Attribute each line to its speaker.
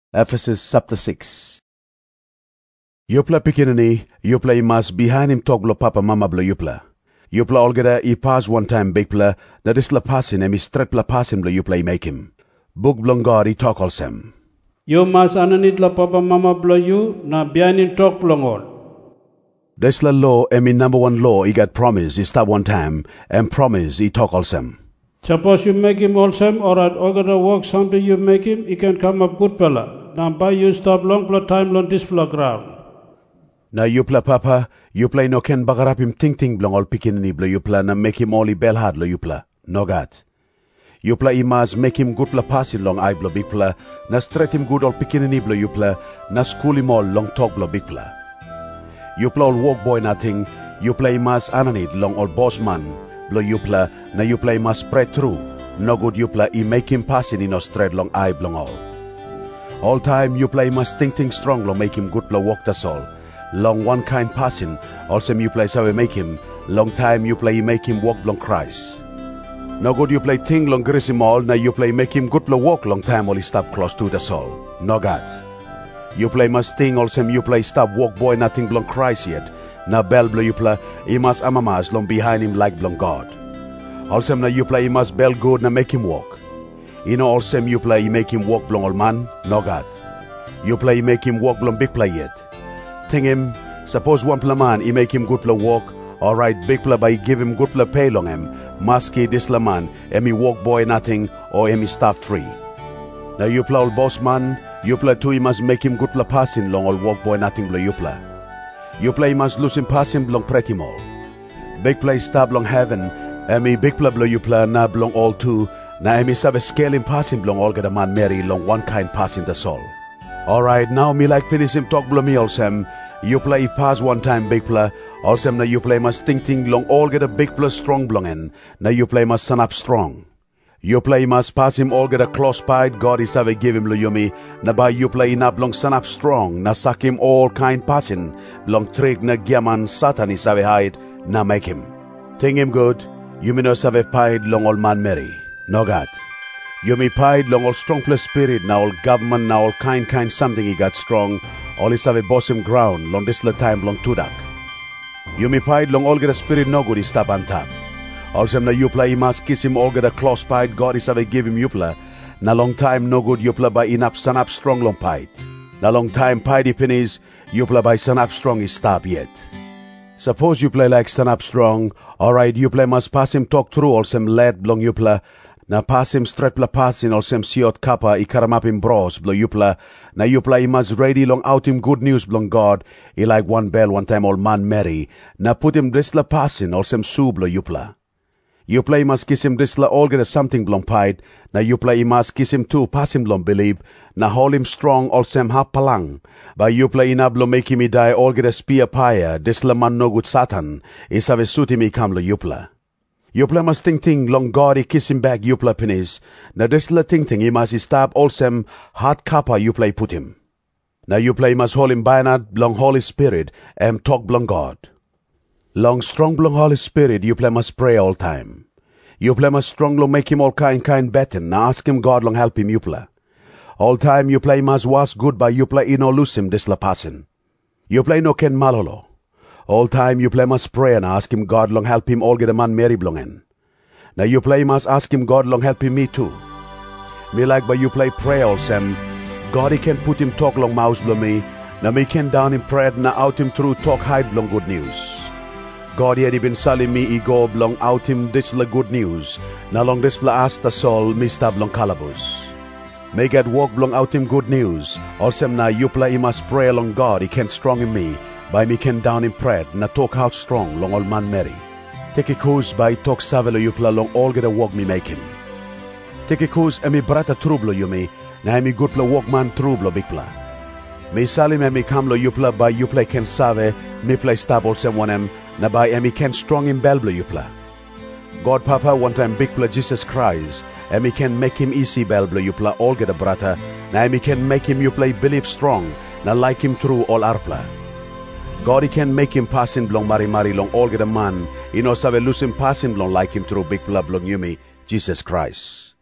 Speaker 1: Ephesus chapter 6. Yupla pikinini, yupla imas behind him talk blo papa mama blo yupla. Yupla olgeda I pass one time big pla, that is la passin and I stret pla passin blo yupla I make him. Book blong God I talk alsem.
Speaker 2: You must ananit la papa mama blow you, na behind him talk blongol.
Speaker 1: This la law and number one law I got promise I stop one time and promise I talk alsem.
Speaker 2: Suppose you make him wholesome or at other work something you make him, he can come up good fella. Now by you stop long plot time long this floor ground.
Speaker 1: Na yupla papa, yupla no ken bagarap him ting blong all pikinini blo yupla na make him only bell hard lo yupla. No gat. Yupla imas make him good pla passin long I blo bigpla, na stret him good all pikinini blo yupla, na school him all long talk blo bigpla. Yupla all walk boy nothing, yupla imas ananit long all boss man, blo yupla, na yupla imas spread through. No good yupla I make him passin in no stret long I blong all. All time yupla imas think strong long make him good pla walk the soul. Long one kind passin, also you play so make him, long time you play make him walk long Christ. No good you play ting long grissim all, now you play make him good play walk long time while he stop close to the soul. No God. You play must ting also you play stop walk boy nothing long Christ yet. Now bell blow you play, he must amamas long behind him like long God. Also now you play he must bell good now make him walk. You know also you play he make him walk long old man, no God. You play he make him walk long big play yet. Ting him, suppose one pla man, he make him good pla walk, alright, big pla by give him good pla pay long him, maski this la man, emi walk boy nothing, or emi stop free. Now you pla all boss man, you pla too, he must make him good pla passing long all walk boy nothing bla you pla. You play must lose him passing long pretty more. Big play stop long heaven, emi big pla bla you pla na belong all too, na emi save scale him passing long all get a man Mary long one kind passing the soul. Alright, now me like finish him talk blow me alsem. You play pass one time big pla. Alsem na you play must think long all get a big plus strong blongen. Na you play must sun up strong. You play must pass him all get a close pied. God is have give him lo yumi. Na by you play enough long sun up strong. Na suck him all kind passing. Long trick na giaman satan is have hide. Na make him. Think him good. You me no have pied long old man Mary. No God. You me pied long all strong plus spirit, now all government, now all kind something he got strong, all is have a boss him ground, long this little time long tudak. You me pied long all get a spirit no good he stop on top. Also na you play he must kiss him all get a close pied, God is have a give him yupla. Na long time no good yupla by enough sun up strong long pied. Na long time pied he pennies, yupla by sun up strong he stop yet. Suppose you play like sun up strong, alright you play must pass him talk through all some lead long yupla. Na pass him straight pla passin or sem siot kappa I karamap him bros blo yupla. Na yupla I must ready long out him good news blong God. I like one bell one time old man Mary. Na put him drisla passin or sem su blo yupla. Yupla I must kiss him drisla all get a something blong pied. Na yupla I must kiss him too pass him blong believe. Na hold him strong all sem hap palang. By yupla ina blo make him I die all get a spear paya. Drisla man no good satan. Is have a suit him I come lo yupla. Yupla must ting long God he kiss him back yupla pennies. Na this la ting he must stop all sem hot kappa yupla put him. Na yupla must hold him bayanat long Holy Spirit and talk blong God. Long strong blong Holy Spirit yupla must pray all time. Yupla must strong long make him all kind better. Na ask him God long help him yupla. All time yupla must was good by yupla ino lose him this la passin. Yupla no ken malolo. All time you play must pray and ask him God long help him all get a man Mary blongen. Now you play must ask him God long help him me too. Me like by you play pray all sem. God he can put him talk long mouse blow me. Now me can down him pray na out him through talk hide long good news. God he had been selling me he go long out him this la good news. Now long this la ask the soul me stab long calabus. May God walk long out him good news. All sem na you play he must pray along God he can strong in me. By me can down in prayer, na talk out strong long old man Mary. Take a course by talk savelo yupla long all get a walk me make him. Take a course emi brata trublo yumi, na emi good pla walk man trublo bigpla. Me salim emi kamlo yupla by yupla can save, me play stable someone na by emi can strong in belblo yupla. God Papa one time bigpla Jesus Christ, emi can make him easy belblo yupla all get a brata, na emi can make him yupla believe strong, na like him through all arpla. God he can make him passing blong mari long all get a man. He no sabe lose him passing blong like him through big blood blong yumi, Jesus Christ.